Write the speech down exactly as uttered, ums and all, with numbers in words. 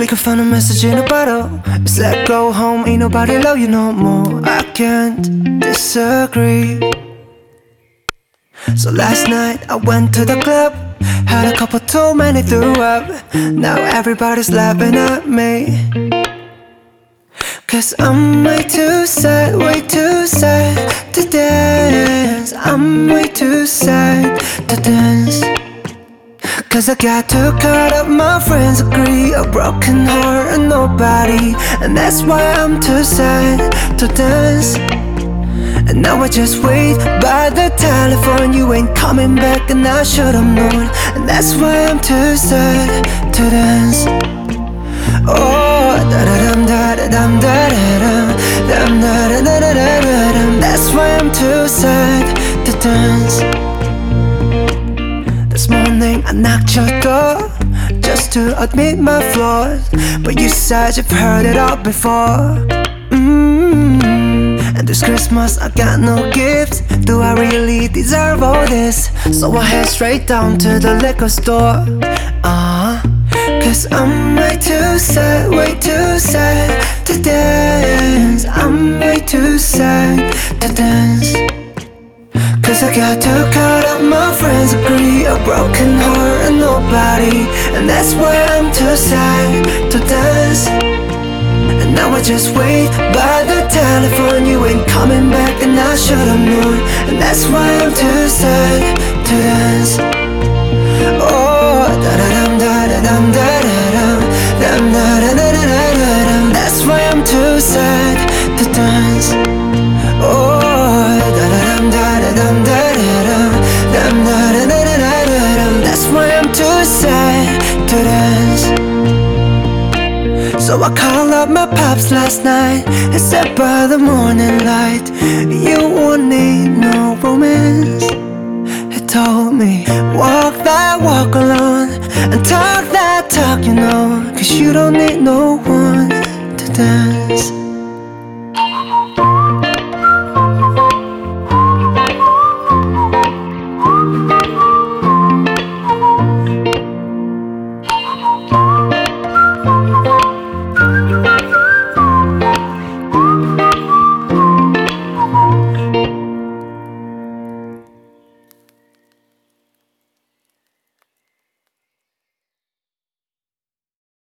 we can find a message in a bottle. It's like go home, ain't nobody love you no more. I can't disagree. So last night I went to the club, had a couple too many, threw up. Now everybody's laughing at me, cause I'm way too sad, way too sad to dance. I'm way too sad to dance. Cause I got too caught up, my friends agree. A broken heart and nobody, and that's why I'm too sad to dance. And now I just wait by the telephone. You ain't coming back and I should've known. And that's why I'm too sad to dance. Oh, da-da-dum, da-da-dum, da-da-dum, dum, da-da-da-da-da-dum. That's why I'm too sad to dance. This morning I knocked your door just to admit my flaws, but you said you've heard it all before. mm-hmm. And this Christmas I got no gift. Do I really deserve all this? So I head straight down to the liquor store. uh-huh. Cause I'm way too sad, way too sad to dance. I'm way too sad to dance. Cause I got too caught up, my friends agree. A broken heart and nobody, and that's why I'm too sad to dance. And now I just wait by the telephone. You ain't coming back and I should've known. And that's why I'm too sad to dance. Oh, da-da-dum, da-da-dum, da-da-dum, dum, da-da-da-da-da-dum. That's why I'm too sad to dance. Oh, da-da-dum, da-da-dum, da-da-dum, dum, da-da-da-da-da-dum. That's why I'm too sad to dance. So I called up my pops last night and said by the morning light, you won't need no romance. He told me, walk that walk alone and talk that talk, you know, cause you don't need no one to dance.